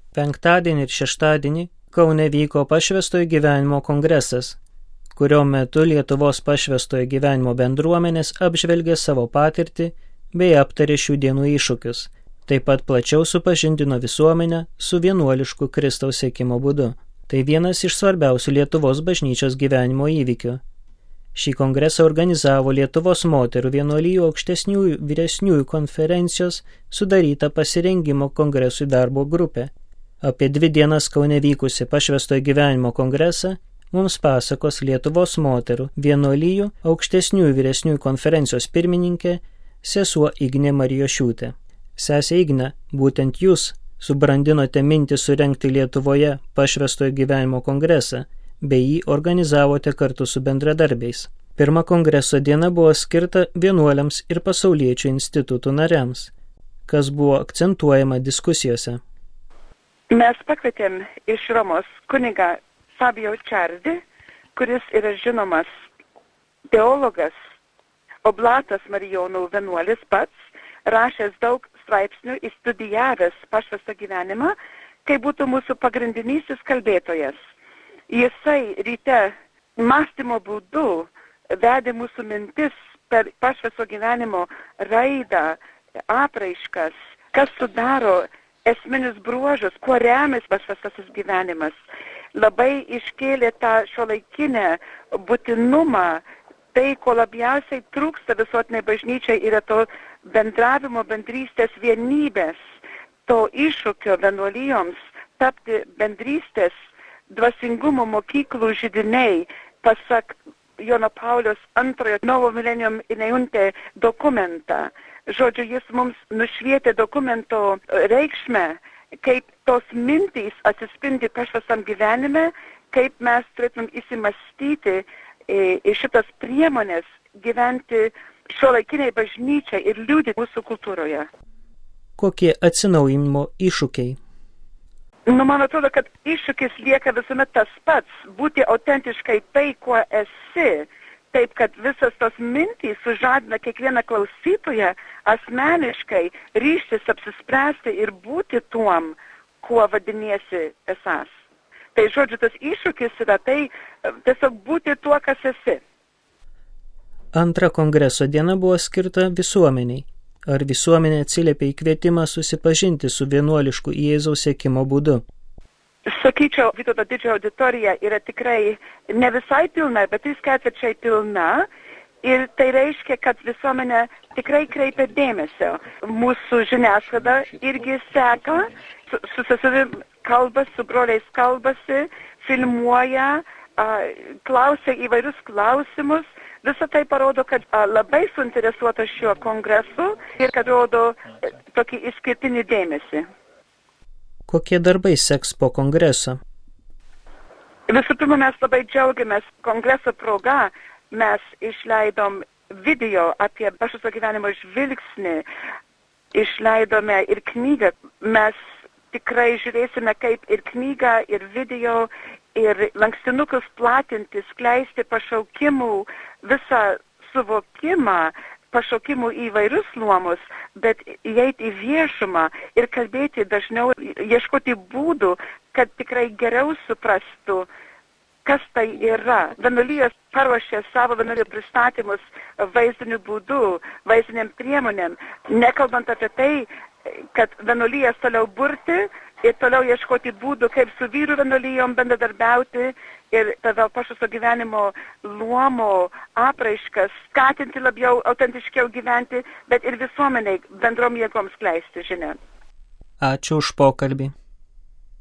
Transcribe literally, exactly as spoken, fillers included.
Penktadienį ir šeštadienį Kaune vyko Pašvęstojo gyvenimo kongresas, kurio metu Lietuvos pašvęstojo gyvenimo bendruomenės apžvelgė savo patirtį bei aptarė šių dienų iššūkius, taip pat plačiau supažindino visuomenę su vienuolišku Kristaus sekimo būdu. Tai vienas iš svarbiausių Lietuvos bažnyčios gyvenimo įvykių. Šį kongresą organizavo Lietuvos moterų vienuolijų aukštesniųjų vyresniųjų konferencijos sudaryta pasirengimo kongresui darbo grupė. Apie dvi dienas Kaune vykusi Pašvęstojo gyvenimo kongresą mums pasakos Lietuvos moterų vienuolijų aukštesniųjų vyresniųjų konferencijos pirmininkė sesuo Ignė Marijošiūtė. Sesė Igne, būtent jūs subrandinote mintį surengti Lietuvoje Pašvęstojo gyvenimo kongresą, bei jį organizavote kartu su bendradarbiais. Pirma kongreso diena buvo skirta vienuoliams ir pasauliečių institutų nariams. Kas buvo akcentuojama diskusijose? Mes pakvietėm iš Romos kunigą Fabio Čardi, kuris yra žinomas teologas, oblatas marijonų vienuolis pats, rašęs daug straipsnių, įstudijavęs pašvęstą gyvenimą, kai būtų mūsų pagrindinysis kalbėtojas. Jisai ryte mąstymo būdu vedė mūsų mintis per pašvęsto gyvenimo raidą, apraiškas, kas sudaro esminius bruožus, kuo remiasi pašvęstasis gyvenimas. Labai iškėlė tą šiuolaikinę būtinumą, tai, ko labiausiai trūksta visuotinai bažnyčiai, yra to bendravimo, bendrystės, vienybės, to iššūkio vienuolijoms tapti bendrystės, dvasingumo mokyklų židiniai, pasak Jono Pauliaus antrojo Novo Millennium Ineunte dokumentą. Žodžiu, jis mums nušvietė dokumento reikšmę, kaip tos mintys atsispindi pašvęstam gyvenime, kaip mes turėtum įsimastyti į šitas priemonės gyventi šiuolaikiniai bažnyčiai ir liudyti mūsų kultūroje. Kokie atsinaujinimo iššūkiai? Nu, man atrodo, kad iššūkis lieka visuomet tas pats, būti autentiškai tai, kuo esi, taip, kad visas tos mintys sužadina kiekvieną klausytoją asmeniškai ryžtis apsispręsti ir būti tuom, kuo vadiniesi esas. Tai žodžiu, tas iššūkis yra tai tiesiog būti tuo, kas esi. Antra kongreso diena buvo skirta visuomeniai. Ar visuomenė atsiliepė į kvietimą susipažinti su vienuolišku Jėzaus sekimo būdu? Sakyčiau, Vytauto didžiojo auditorija yra tikrai ne visai pilna, bet trys ketvirčiai pilna. Ir tai reiškia, kad visuomenė tikrai kreipia dėmesio. Mūsų žiniasklaida irgi seka, su, su sesavim kalbasi, su broliais kalbasi, filmuoja, a, klausia įvairius klausimus. Visą tai parodo, kad a, labai suinteresuota šiuo kongresu ir kad rodo a, tokį išskirtinį dėmesį. Kokie darbai seks po kongreso? Visų pirma, mes labai džiaugiamės kongreso proga. Mes išleidom video apie pašvęsto gyvenimo žvilgsnį, išleidome ir knygą. Mes tikrai žiūrėsime, kaip ir knygą, ir video, ir lankstinukus platinti, skleisti pašaukimų visą suvokimą, pašaukimų į vairius luomus, bet įeiti į viešumą ir kalbėti dažniau, ieškoti būdų, kad tikrai geriau suprastų, kas tai yra. Vienuolijos paruošė savo vienuolijų pristatymus vaizdiniu būdu, vaizdiniam priemonėm, nekalbant apie tai, kad vienuolijas toliau burti ir toliau ieškoti būdų, kaip su vyrų vienuolijom bendradarbiauti ir tada pašvęsto gyvenimo luomo apraiškas skatinti labiau autentiškiau gyventi, bet ir visuomeniai bendrom jėgom skleisti žinią. Ačiū už pokalbį.